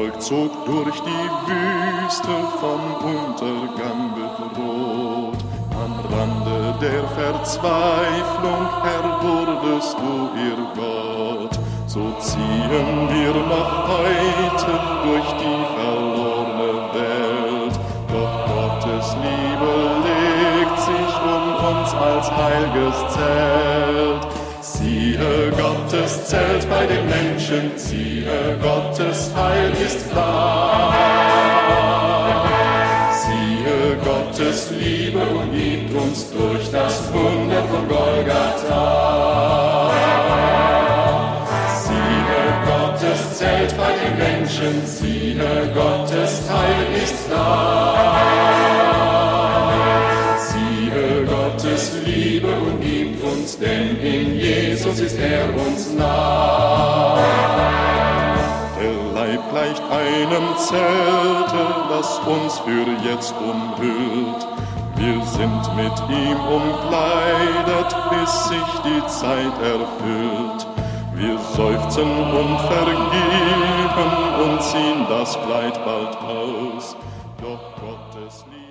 Volk zog durch die Wüste vom Untergang bedroht. Am Rande der Verzweiflung, Herr, wurdest du ihr Gott. So ziehen wir noch heute durch die verlorene Welt. Doch Gottes Liebe legt sich um uns als heilges Zelt. Siehe, Gottes Zelt bei den Menschen, siehe, Gottes Heil ist da. Siehe, Gottes Liebe umgibt uns durch das Wunder von Golgatha. Siehe, Gottes Zelt bei den Menschen, siehe, Gottes Heil ist da. Siehe, Gottes Liebe umgibt uns, denn in Jesus ist er uns nah. Der Leib gleicht einem Zelte, das uns für jetzt umhüllt. Wir sind mit ihm umkleidet, bis sich die Zeit erfüllt. Wir seufzen und vergeben und ziehen das Kleid bald aus. Doch Gottes Liebe